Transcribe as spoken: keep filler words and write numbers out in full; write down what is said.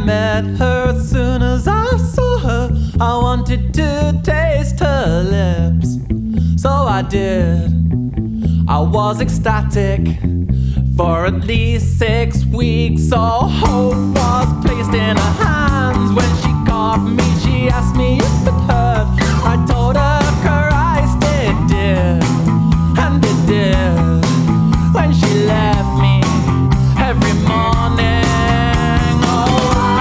met her. As soon as I saw her, I wanted to taste her lips. So I did. I was ecstatic for at least six weeks. So hope was placed in